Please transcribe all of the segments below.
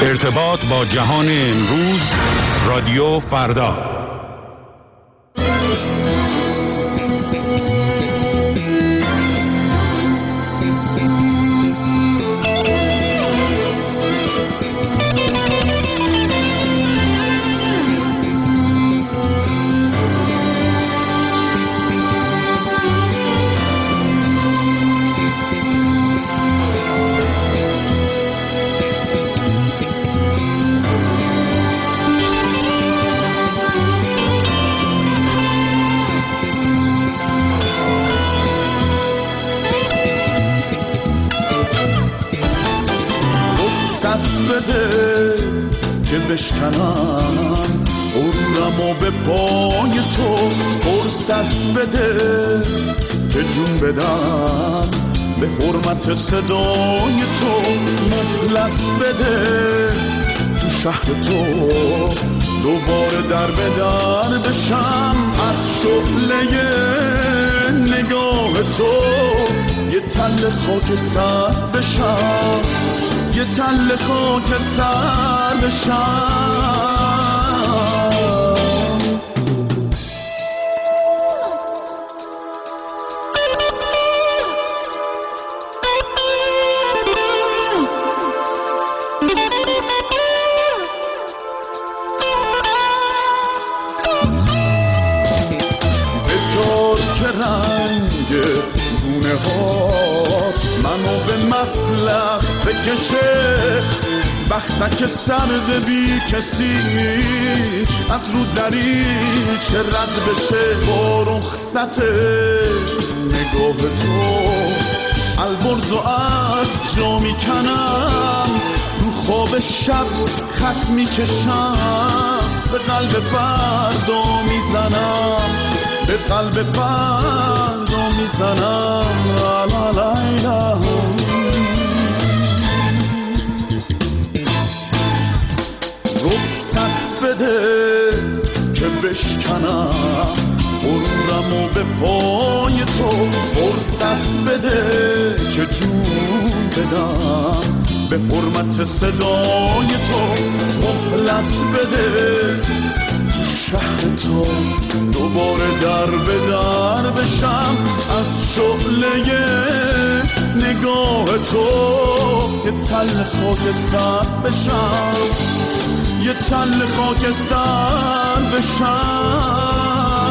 ارتباط با جهان امروز، رادیو فردا. بشکنم عمرمو به پای تو، فرصت بده که جون بدم به حرمت صدای تو، مهلت بده تو شهر تو دوباره در به در بشم، از شعله نگاه تو یه تل خاکستر بشم، یه تل خاکستر بشم. بذار که رنگ گونه هات منو به مسلخ بکشه، بختک سرد بی کسی از رو دریچه رد بشه، با رخصت نگاه تو البرز و از جا میکنم، رو خواب شب خط میکشم، به قلب فردا میزنم، به قلب فردا میزنم. لا لا لا لا. رخصت بده که بشکنم غرورمو به پای تو، فرصت بده که جون بدم به حرمت صدای تو، مهلت بده تو شهر تو دوباره در به در بشم، از شعله نگاه تو یه تل خاکستر بشم، یه تل خاکستر بشم.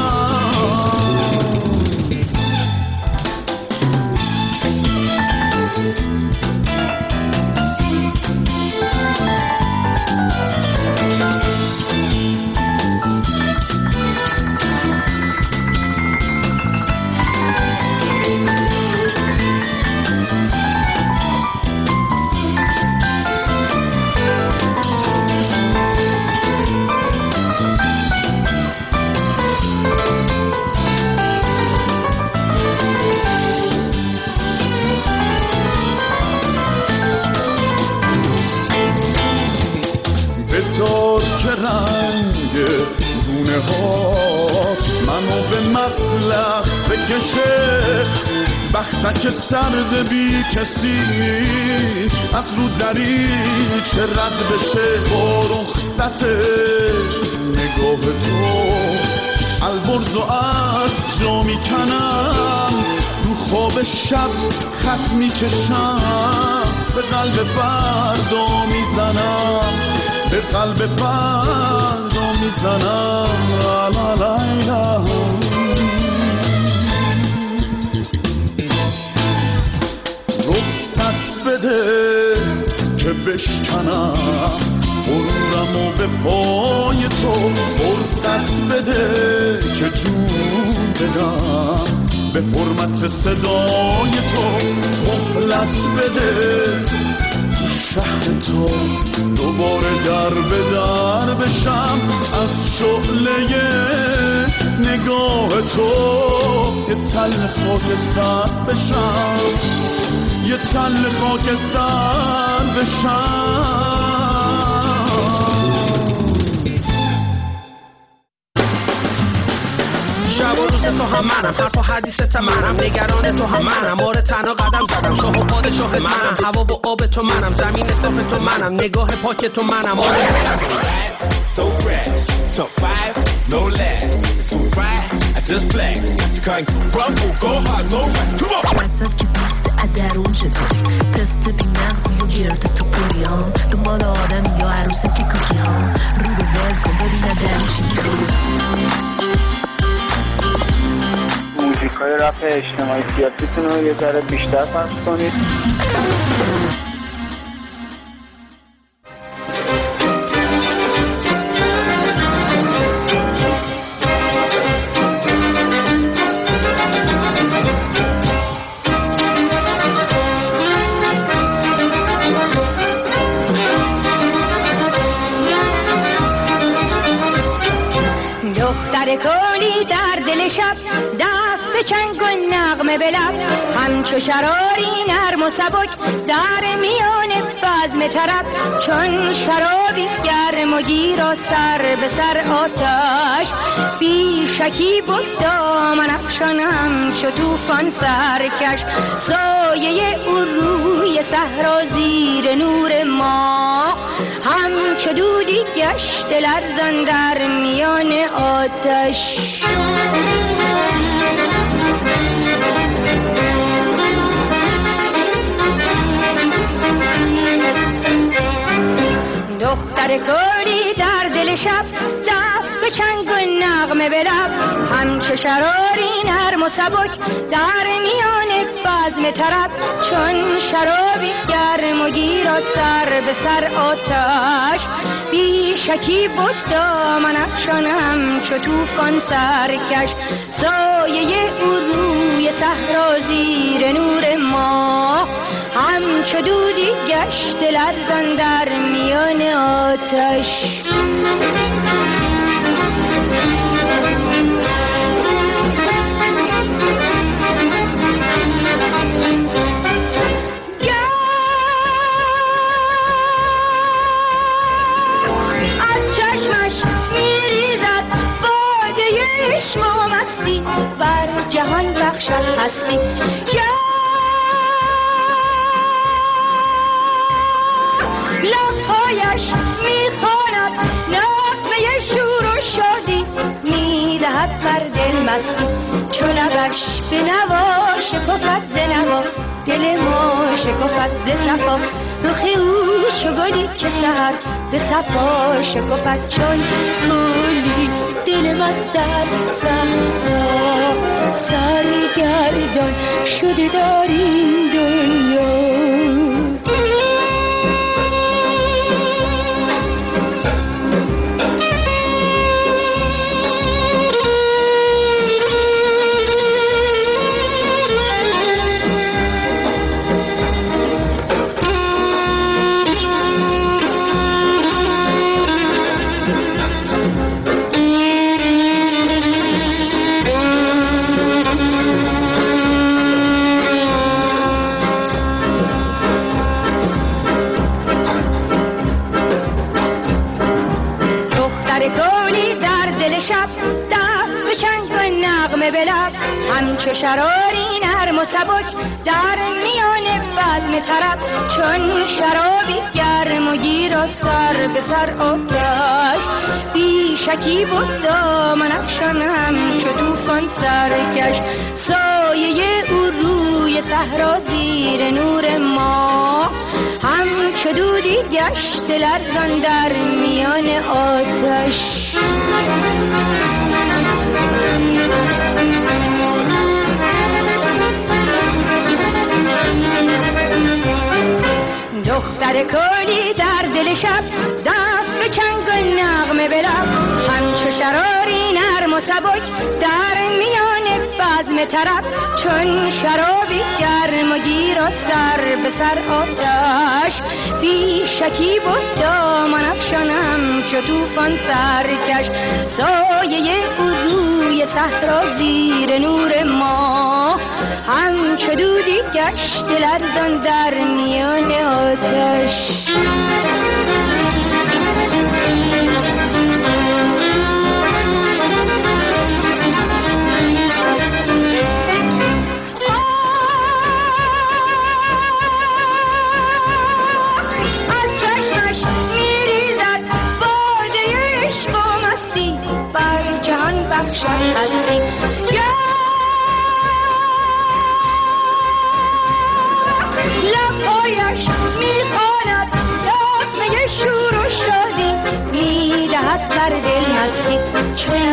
رنگ گونه هات منو به مسلخ بکشه، بختک سرد بی کسی از رو دریچه رد بشه، با رخصت نگاه تو البرز و از جا میکنم، رو خواب شب خط میکشم، به قلب فردا میزنم، به قلب فردا میزنم. لا لا لا لا. رخصت بده که بشکنم غرورمو به پای تو، فرصت بده که جون بدم به حرمت صدای تو، مهلت بده تو شهر تو دوباره در به در بشم، از شعله نگاه تو یه تل خاکستر بشم، یه تل خاکستر بشم. شب و روز تو هم منم، حرف و حدیث ست منم، نگران تو هم منم، مورد تنها قدم زدم، شاه و پادشاه منم، هوا و آب تو منم، زمین صاف تو منم، نگاه پاک تو منم. So fresh, top 5, no less. It's so right, I just flex. It's kind Bronco, go hard, no rest. Come on. وسط که پیست ادرون چطوری تست بی مغزی و گرد تو کوری ها دنبال آدم یا عروسه که کوکی ها رو به ول کن ببینم درشی موزیکای رپ اجتماعی سیاسیتون رو یه ذره بیشتر پخش کنید. کلی در دل شب دست به چنگ و نغمه به لب همچو شراری نرم و سبک در میان بزم طرب چون شرابی گرم و گیر و سر به سر آتش بی شکی بود دامن افشان همچو طوفان سرکش سایه او روی صحرا زیر نور ماه همچو دودی گشت لرزان در میان آتش دختر کلی در دل شب دف به چنگ و نغمه به لب همچو شراری نرم و سبک در میان بزم طرب چون شرابی گرم و گیر و سر به سر آتش بی شکی بود دامن افشان همچو طوفان سرکش سایه او روی صحرا زیر نور ماه همچو دودی گشت لرزان در میان آتش از چشمش میریزد باده عشق و مستی بر جهان بخشد هستی لبهایش میخواند نغمه شور و شادی میدهد بر دل مستی چو لبش به نوا شکفت ز نوا دل ما شکفت ز صفا رخ او چو گلی که سحر به صفا شکفت چون گلی دل من در صحرا سرگردان شده در این دنیا همچو شراری نرم و سبک در میان بزم طرب چون شرابی گرم و گیر و سر به سر آتش بی شکی بود دامن افشان همچو طوفان سرکش سایه او روی صحرا زیر نور ماه همچو دودی گشت لرزان در میان آتش دختر کلی در دل شب دف به چنگ و نغمه به لب همچو شراری نرم و سبک در میان بزم طرب چون شرابی گرم و گیر و سر به سر آتش بی شکی بود دامن افشان همچو طوفان سرکش سایه او روی صحرا زیر نور ماه همچو دودی گشت لرزان در میان آتش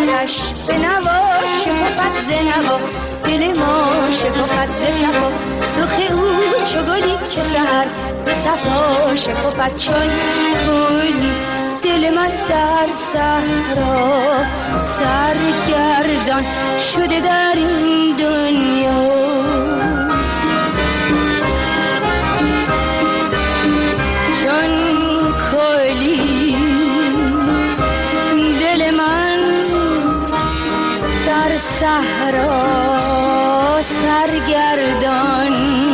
آتش به نوا شکفت ز نوا دل ما شکفت ز صفا رخ او چو گلی که سحر به صفا شکفت چون گلی دل من در صحرا سرگردان شده در این دنیا چون کلی دل من در صحرا سرگردان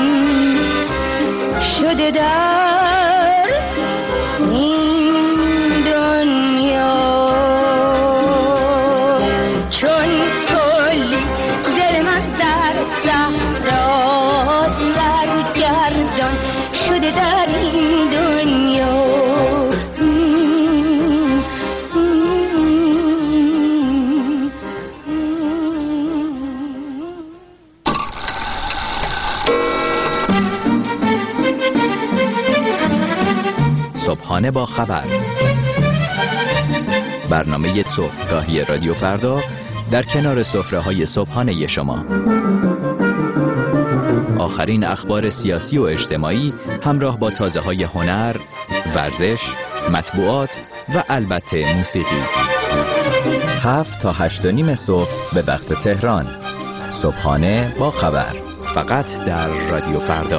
شده در این دنیا چون کلی دل من در صحرا سرگردان شده در این دنیا صبحانه با خبر، برنامه صبحگاهی رادیو فردا در کنار سفره‌های صبحانه شما. آخرین اخبار سیاسی و اجتماعی همراه با تازه‌های هنر، ورزش، مطبوعات و البته موسیقی. 7 تا 8:30 صبح به وقت تهران. صبحانه با خبر، فقط در رادیو فردا.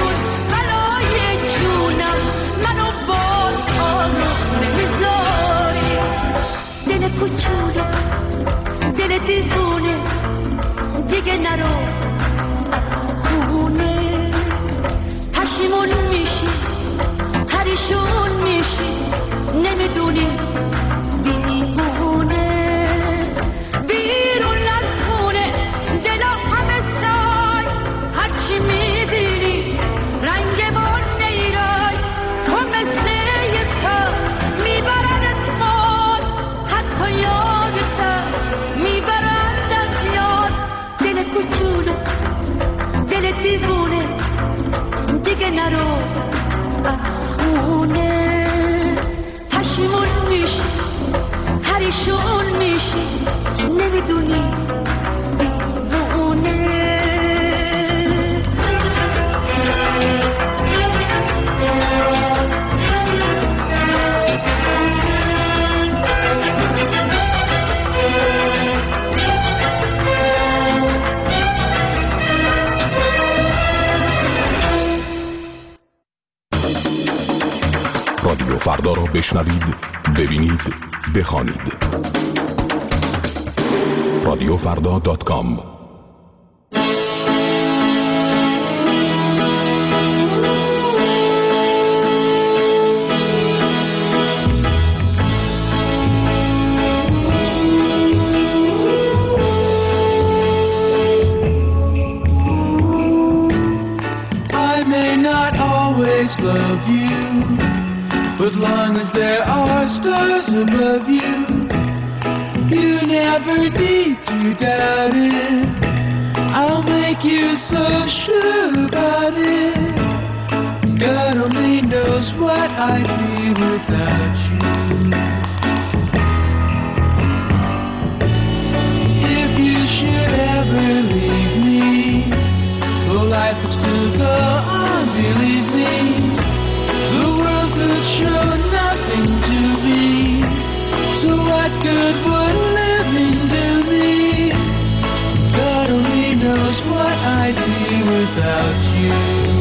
منو با آروم نمیذاری فردا را بشنوید، ببینید، بخوانید. رادیوفردا.com. Love you, but long as there are stars above you, you never need to doubt it. I'll make you so sure about it. God only knows what I'd be without you. If you should ever leave me, well, life would still go on, believe me. The world could show nothing to me, so what good would living do me? God only knows what I'd be without you.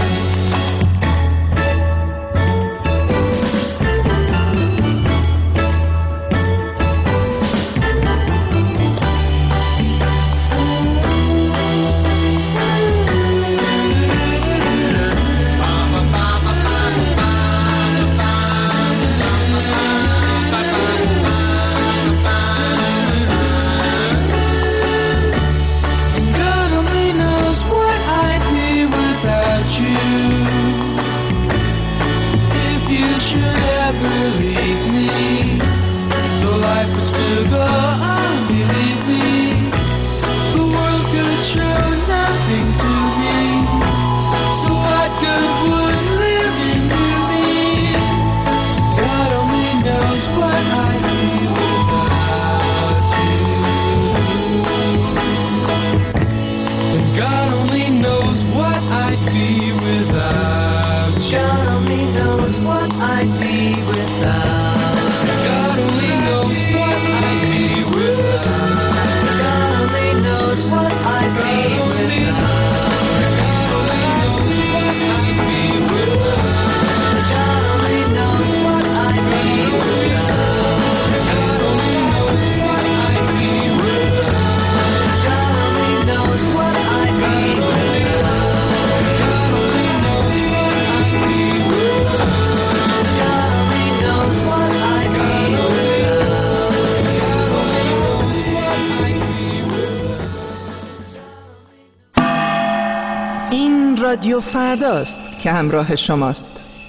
رادیو فرداست که همراه شماست.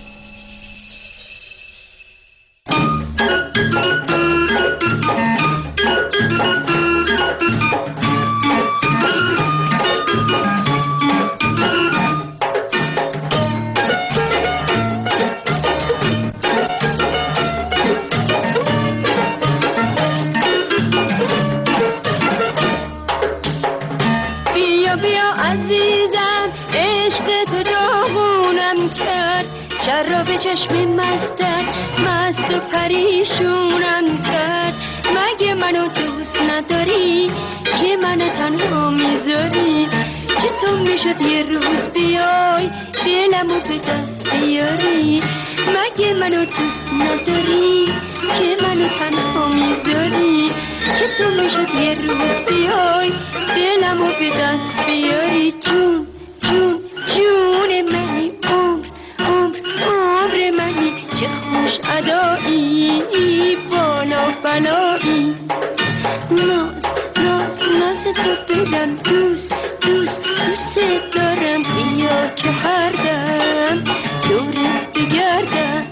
چشم مستت مست و پریشونم کرد. مگه منو دوست نداری که منو تنها میذاری؟ چطور میشد یه روز بیای دلمو به دست بیاری؟ مگه منو دوست نداری که منو تنها میذاری؟ چطور میشد یه روز بیای دلمو به دست بیاری؟ جون جون جون منی، عمر منی، چه خوش ادایی بالا بلایی. ناز ناز ناز تو بدم دوست دوست دوست دارم. بیا که هر دم دورت بگردم.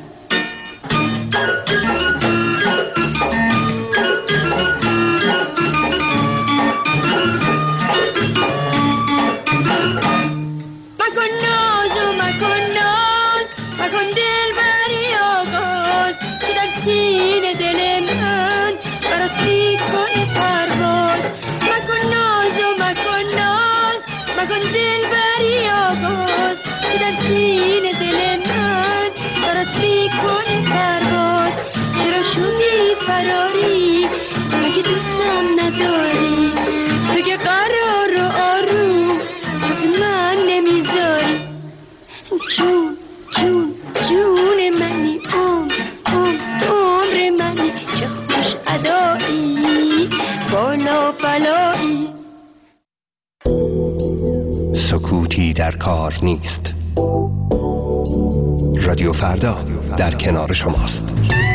قوتی در کار نیست. رادیو فردا در کنار شماست.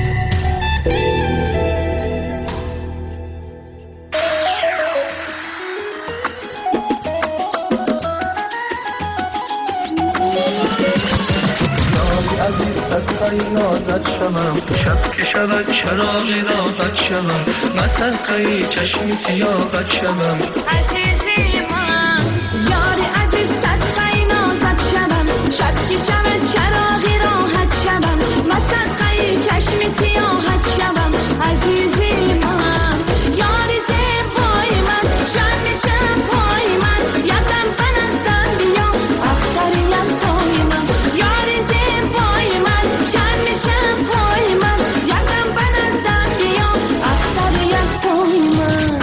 صدقه نازد شوم شب که شود چراغی راحت شوم من صدقه چشمی سیاحت شوم عزیزی من یار عزیز صدقه نازد شوم شب که شود چراغی راحت شوم من صدقه چشمی سیاحت شوم عزیزی من یار زیبای من شرمشم پای من یکم بنستم بیا اختر یکای من یار زیبای من شرمشم پای من یکم بنستم بیا اختر یکای من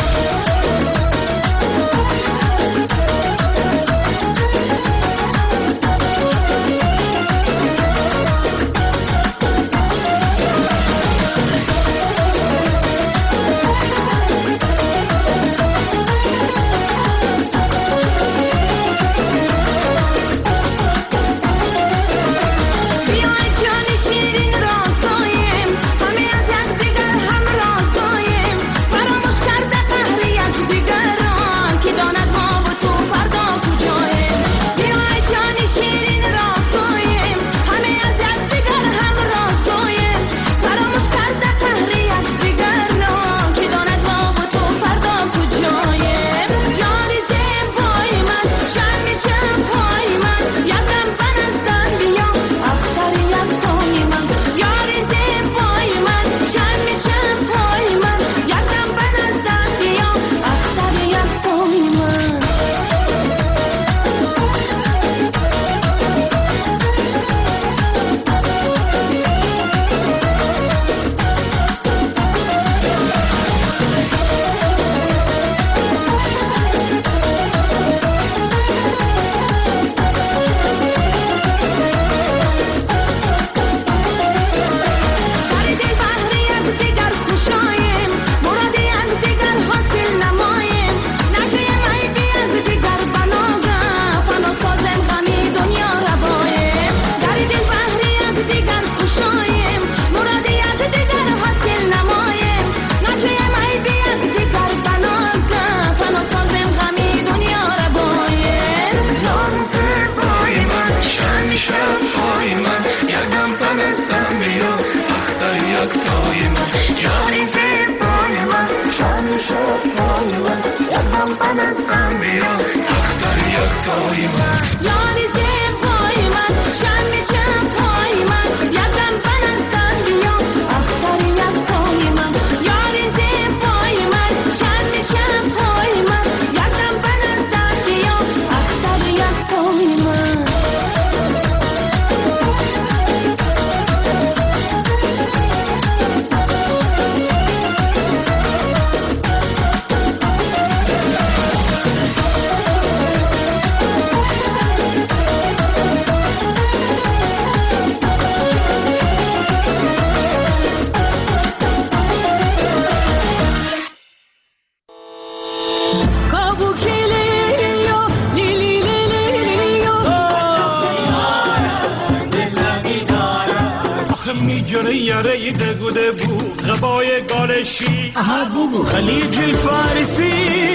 خليج الفارسي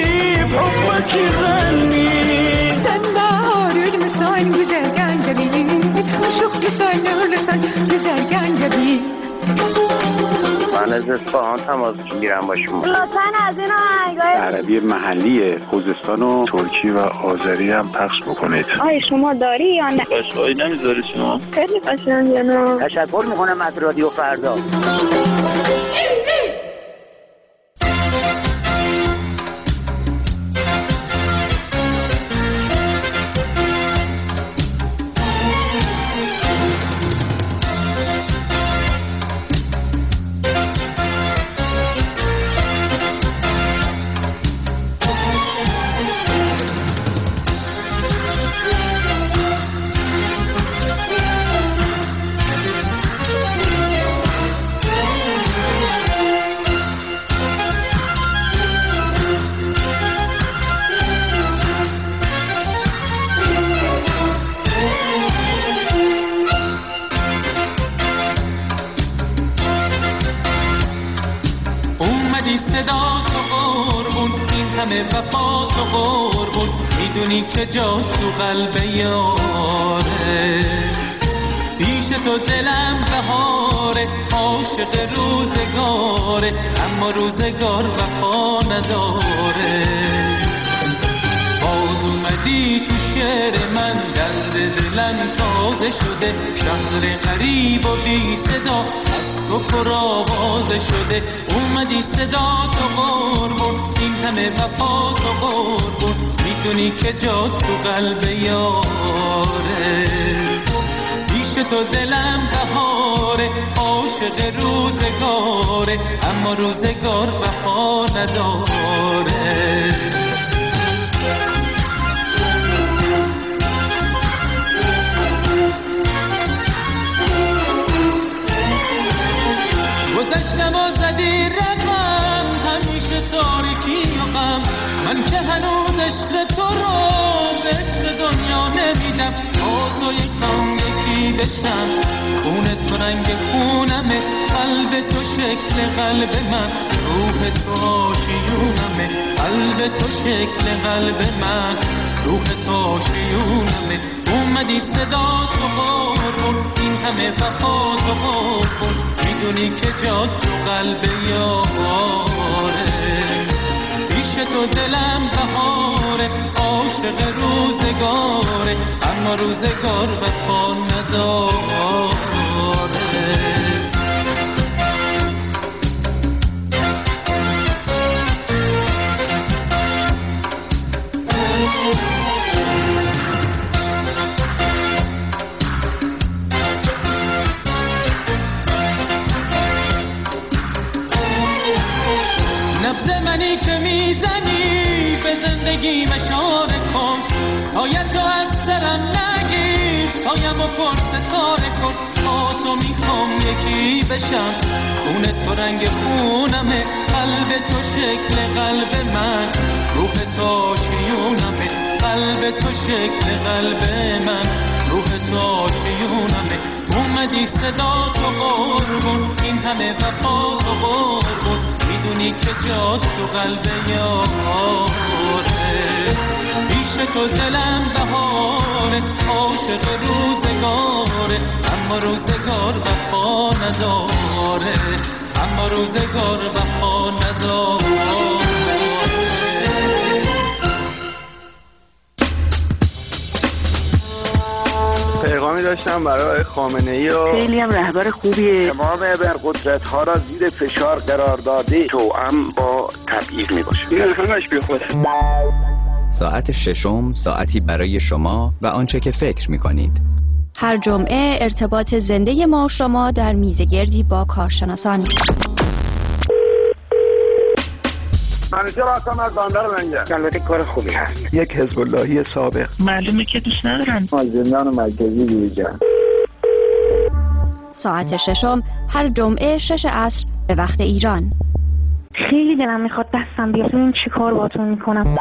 بحبك يغني سنبار المسان güzel جميل عشق لسان güzel جميل من از اصفهان تماس میگیرم با شما. لطفاً از این آهنگای عربی محلی خوزستان و ترکی و آذری هم پخش بکنید. آیا شما داری یا نه؟ قشقایی نمیذاری شما؟ خیلی قشنگه نه؟ تشکر میکنم از رادیو فردا. همه وفا تو قربون میدونی که جا تو قلب یاره پیش تو دلم بهاره عاشق روزگاره اما روزگار وفا نداره باز اومدی تو شعر من درد دلم تازه شده شهر غریب و بی صدا از تو پر آوازه شده اومدی صدا تو قربون این همه وفا تو قربون میدونی که جا تو قلب یاره پیش تو دلم بهاره عاشق روزگاره اما روزگار وفا نداره گذشتم و زدی رقم همیشه تاریکی و غم من که هنوز عشق تو رو به عشق دنیا نمیدم با تو یک کام یکی بشم خون تو رنگ خونمه قلب تو شکل قلب من روح تو آشیونمه قلب تو شکل قلب من روح تو آشیونمه اومدی صدا تو قربون این همه وفا تو قربون میدونی که جا تو قلب یاره پیش تو دلم بهاره عاشق روزگاره اما روزگار وفا نداره نبض منی که میزنی به زندگی اشاره کن سایه تو از سرم نگیر سایم و پر ستاره کن با تو میخوام یکی بشم خون تو رنگ خونمه قلب تو شکل قلب من روح تو آشیونمه قلب تو شکل قلب من روح تو آشیونمه اومدی صدا تو قربون این همه وفا تو قربون میدونی که جا تو قلب یاره پیش تو دلم بهاره عاشق روزگاره اما روزگار وفا نداره اما روزگار وفا نداره پیغامی داشتم برای خامنه‌ای و خیلی هم رهبر خوبیه تمام ابرقدرت‌ها را زیر فشار قرار داده توأم با تبعیض میباشه این همش بیخوده ساعت ششم ساعتی برای شما و آنچه که فکر می‌کنید. هر جمعه ارتباط زنده ما شما در میزگردی با کارشناسان. منیجر هستم از بندر لنگر. البته کار خوبی هست. یک حزب اللهی سابق. معلومه که دوست ندارن. زندان مرکزی بیرجان. ساعت ششم هر جمعه 6 عصر به وقت ایران. خیلی دلم میخواد دستم بیاد ببین چی کار باهاتون میکنم.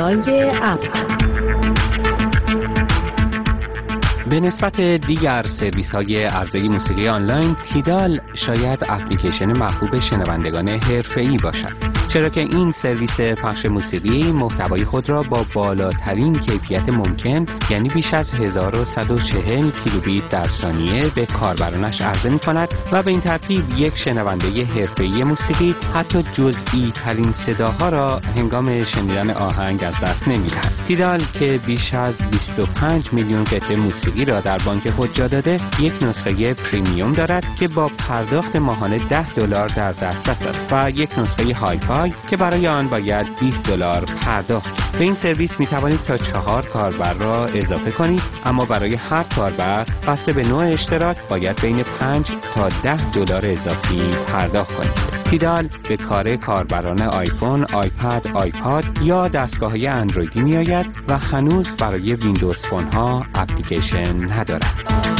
صدای ابر. به نسبت دیگر سرویس‌های عرضه موسیقی آنلاین، تیدال شاید اپلیکیشن محبوب شنوندگان حرفه‌ای باشد، چرا که این سرویس پخش موسیقی محتوای خود را با بالاترین کیفیت ممکن، یعنی بیش از 1140 کیلوبیت در ثانیه به کاربرانش عرضه می‌کند و به این ترتیب یک شنونده حرفه‌ای موسیقی حتی جزئی ترین صداها را هنگام شنیدن آهنگ از دست نمی‌دهد. تیدال که بیش از 25 میلیون قطعه موسیقی را در بانک خود جا داده، یک نسخه پریمیوم دارد که با پرداخت ماهانه $10 در دسترس است و یک نسخه هایفای که برای آن باید $20 پرداخت. به این سرویس می توانید تا 4 کاربر را اضافه کنید، اما برای هر کاربر بسته به نوع اشتراک باید بین 5 تا $10 اضافی پرداخت کنید. تیدال به کار کاربران آیفون، آیپد، آیپاد یا دستگاه‌های اندرویدی می آید و هنوز برای ویندوز فون ها اپلیکیشن ندارد.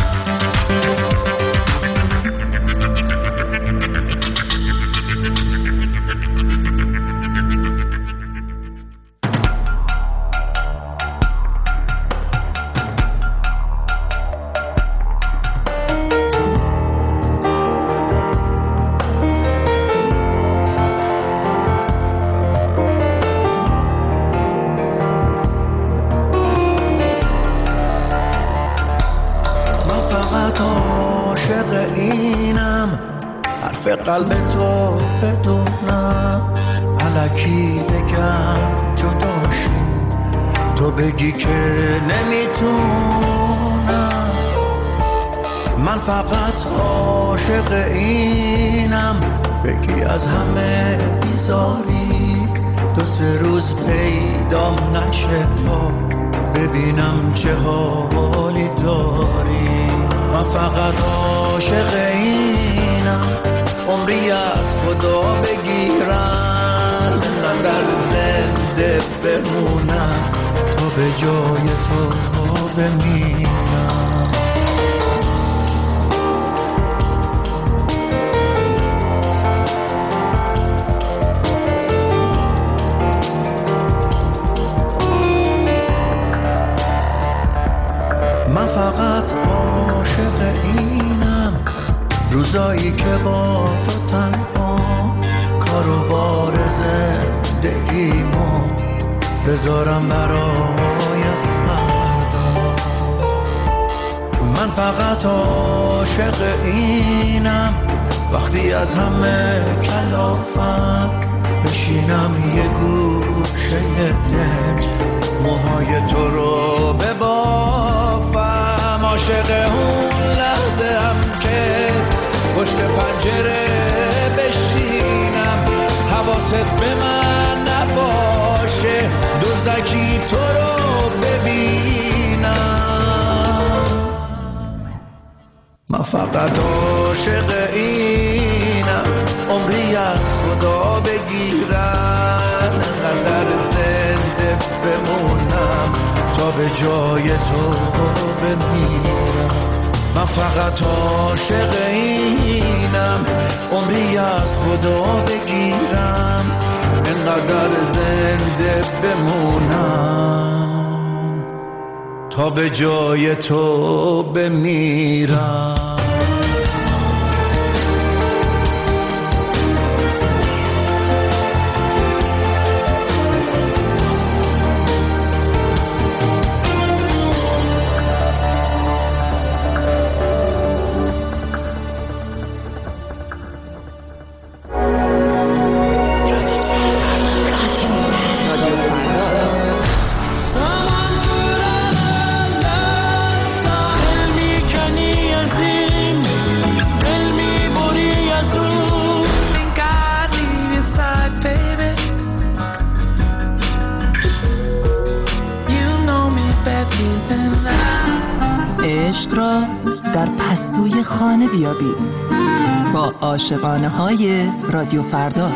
قلب تو بدونم الکی بگم جداشی، تو بگی که نمیتونم. من فقط عاشق اینم بگی از همه بیزاری، 2-3 روز پیدام نشه تا ببینم چه حالی داری. من فقط عاشق اینم عمری از خدا بگیرم، در زنده بمونم تا به جای تو بمیرم. من فقط عاشق اینم روزایی که با تو تنها کار و بار زندگیمو بذارم برای فردا. من فقط عاشق اینم وقتی از همه کلافم بشینم یه گوشه دل موهای تو رو ببافم. عاشق اون لحظه هم که پشت پنجره بشینم، حواست به من نباشه، دزدکی تو رو ببینم. من فقط عاشق اینم عمری از خدا بگیرم، در زنده بمونم تا به جای تو بمیرم. من فقط عاشق اینم عمری از خدا بگیرم، انقدر زنده بمونم تا به جای تو بمیرم. با عاشقانه های رادیو فردا.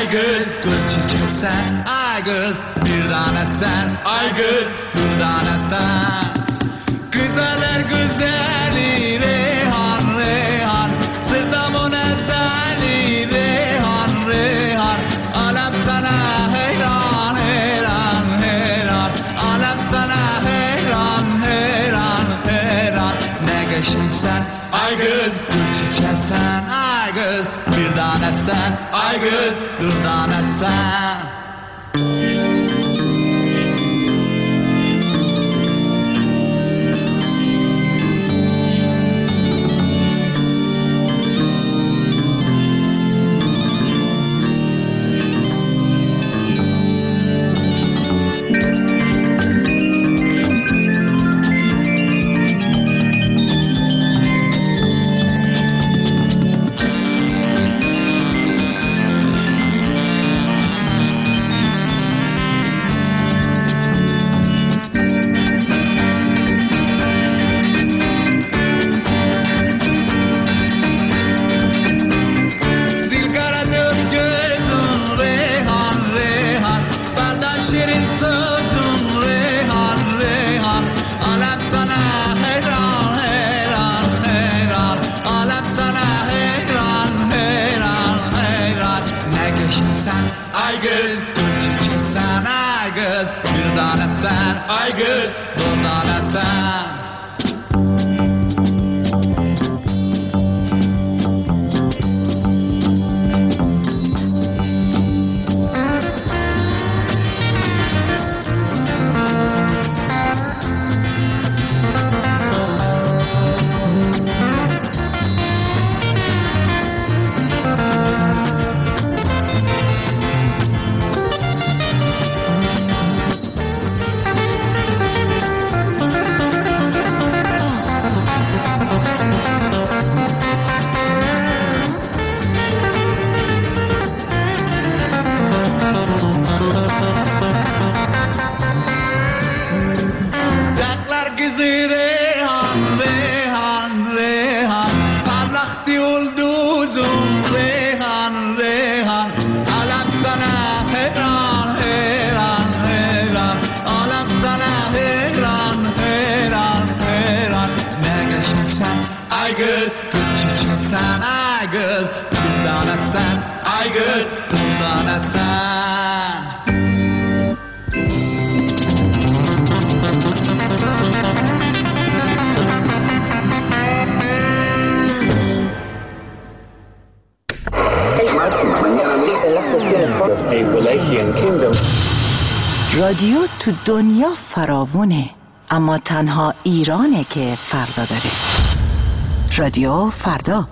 Ay kız gül çiçeksen, ay kız bir tanesen, ay kız bir tanesen. Güzeller güzeli Reyhan Reyhan, sırtamın ezeli Reyhan Reyhan. Alem sana heyran heyran heyran, alem sana heyran heyran heyran. Ne geçimsen, ay kız gül çiçeksen, ay kız bir tanesen, ay kız bir tanesen. رادیو تو دنیا فراوونه، اما تنها ایرانه که فردا داره. رادیو فردا.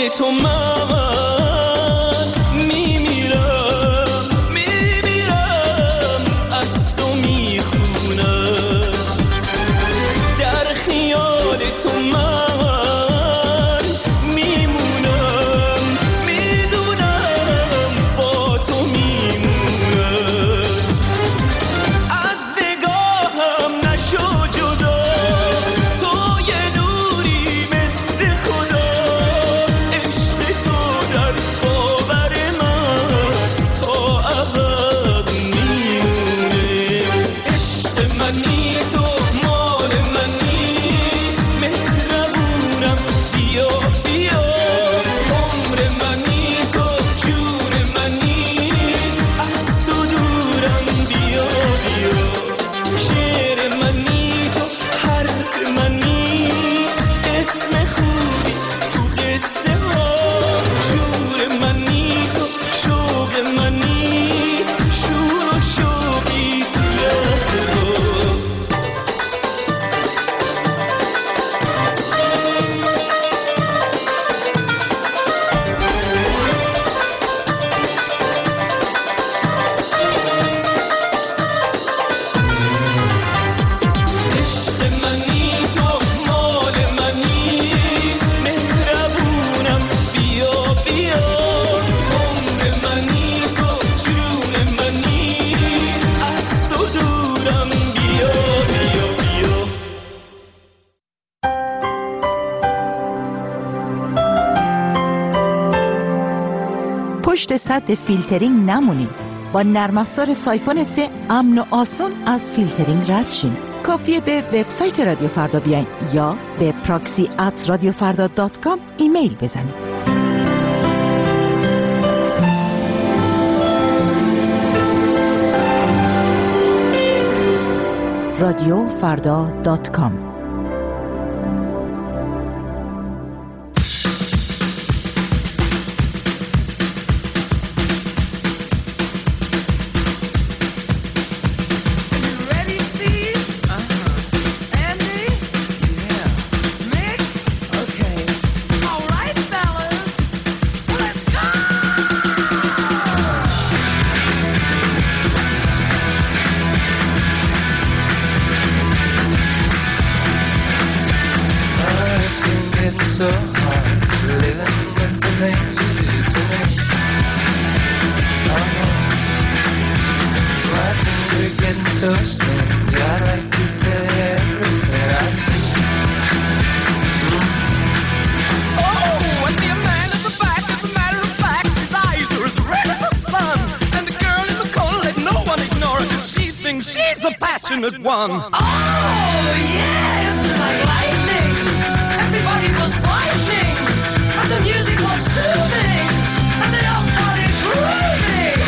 تو من میمیرم از تو میخونم در خیال تو من میمونم میدونم با تو میمونم از نگاهم نشو جدا تو یه نوری مثل خدا عشق تو در باور من تا ابد میمونه عشق منی تو مال منی مهربونم بیا بیا عمر منی تو جون منی از تو دورم بیا بیا شعر منی تو حرف منی اسم خوبی تو قصه ها شور منی تو شوق منی شور و شوقی تو لحظه ها عشق منی تو مال منی مهربونم بیا بیا عمر منی تو جون منی از تو دورم بیا بیا بیا پشت سد فیلترینگ نمونین. با نرم افزار سایفون 3 امن و آسون از فیلترینگ رد شین. کافیه به وبسایت رادیو فردا بیاین یا به proxy@radiofarda.com ایمیل بزنید. radiofarda.com Ready, Steve? Andy? Yeah. Mick? Okay. All right, fellas. Let's go! It's been getting so hard living with the things you do to me. My things are getting so strange. I'd like to tell you everything I see. Oh, and the man at the back, as a matter of fact, his eyes are as red as the sun. And the girl in the corner, let no one ignore her, 'cause she thinks she's the passionate one. Oh, yeah, it's like lightning. Everybody was frightening, but the music was soothing, and they all started grooving.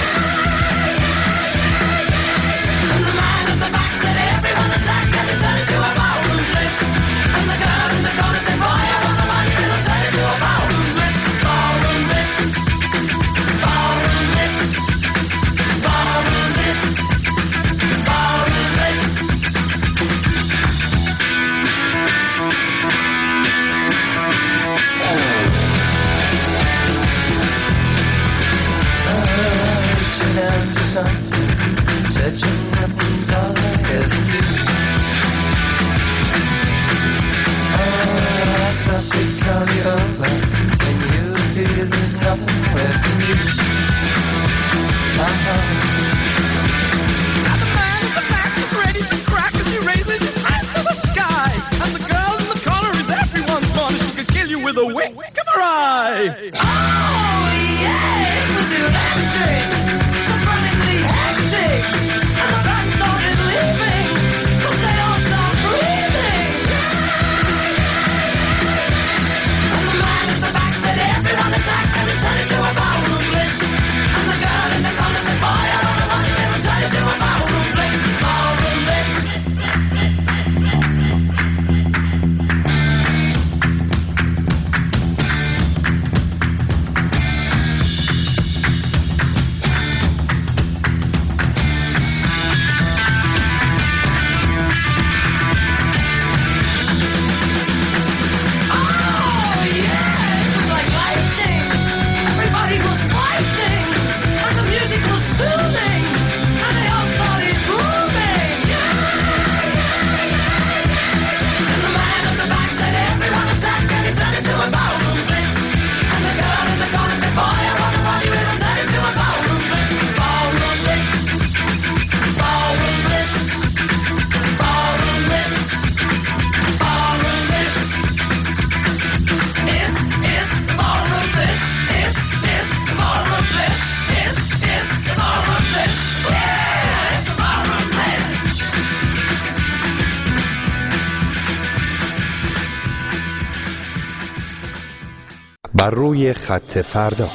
And the man at the back said, everyone attack, and it turned into a ballroom blitz. And the girl in the corner said, boy, I want the money, and it'll turn into a ballroom blitz. Ballroom blitz. Ballroom blitz. Ballroom blitz. Ballroom blitz. بر روی خط فردا.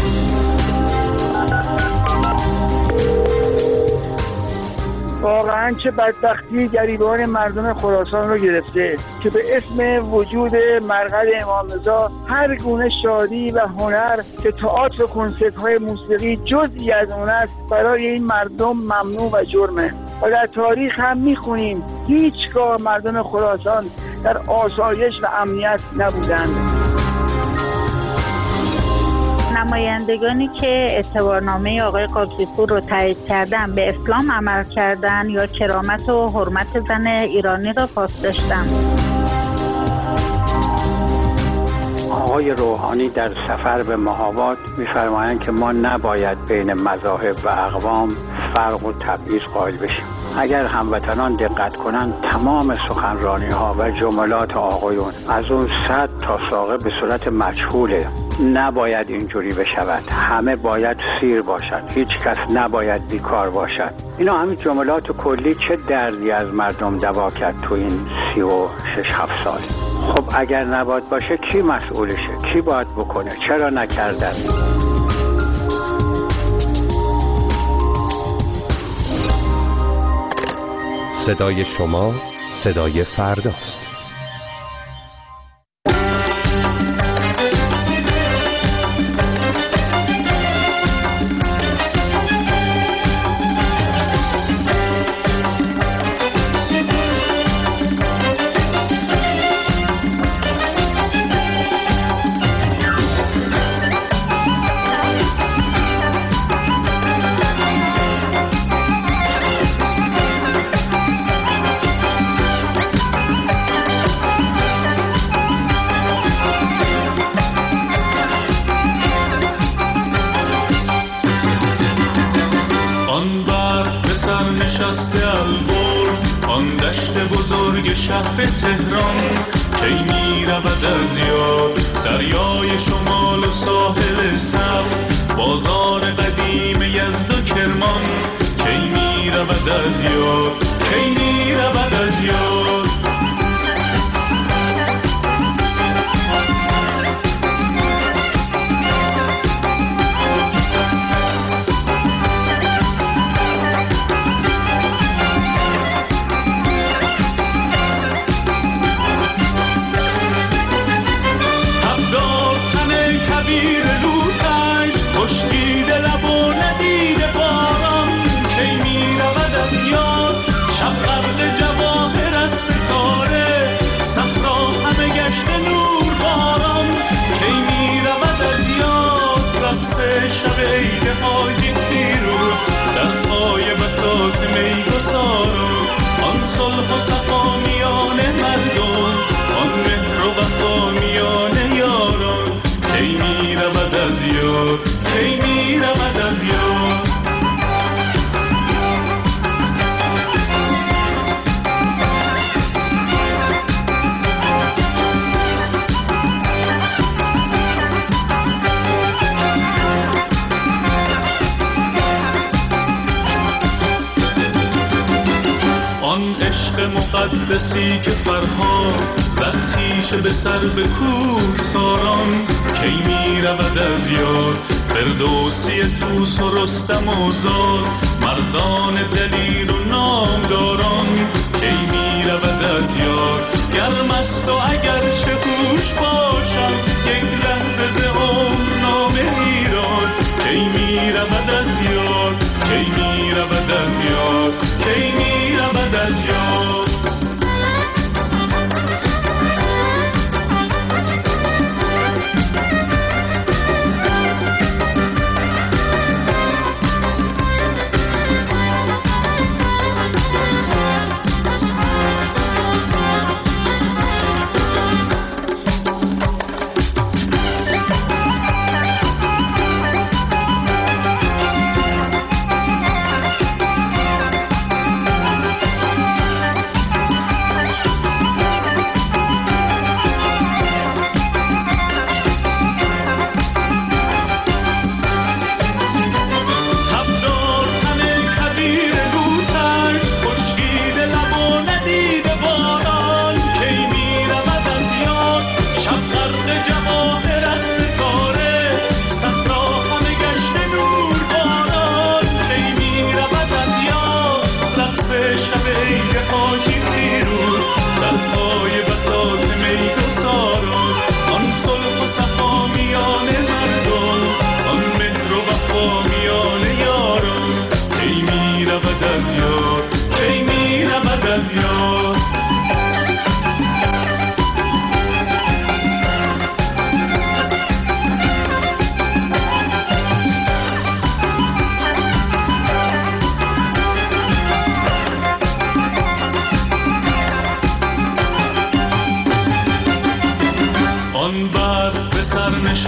واقعا چه بدبختی گریبان مردم خراسان رو گرفته که به اسم وجود مرقد امام رضا هر گونه شادی و هنر که تئاتر و کنسرت‌های موسیقی جزئی از اون است برای این مردم ممنوع و جرمه. و در تاریخ هم میخونیم هیچگاه مردم خراسان در آسایش و امنیت نبودند. نمایندگانی که اعتبارنامه آقای قاضی‌پور رو تایید کردن به اسلام عمل کردن یا کرامت و حرمت زن ایرانی را پاس داشتن. آقای روحانی در سفر به مهاباد می‌فرمایند که ما نباید بین مذاهب و اقوام فرق و تبعیض قائل بشیم. اگر هموطنان دقت کنند تمام سخنرانی‌ها و جملات آقایون از اون صد تا ساقه به صورت مجهوله. نباید اینجوری بشود، همه باید سیر باشد، هیچ کس نباید بیکار باشد. اینا همین جملات کلی چه دردی از مردم دوا کرد تو این 36-7 سال. خب اگر نباید باشه کی مسئولشه؟ کی باید بکنه؟ چرا نکردن؟ صدای شما صدای فرداست. شهر تهران کی می رود از یاد دریای شمال و ساحل سبز بازار قدیم یزد و کرمان کی می رود از یاد کی می رود از یاد مقدسی که فرهاد زد تیشه به سر به کوه ساران کی می رود از یاد فردوسی طوس و رستم و زال مردان دلیر و نامداران کی می رود از یاد گرم است و اگر چه هوش باشم یک لحظه ز عمر نامه ایران کی می رود از یاد کی می رود از یاد کی می رود از یاد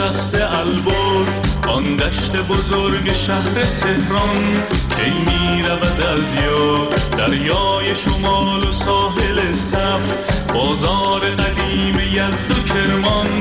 دست البرز آن دشت بزرگ شهر تهران کی می رود از یاد دریای شمال و ساحل سبز بازار قدیم یزد و کرمان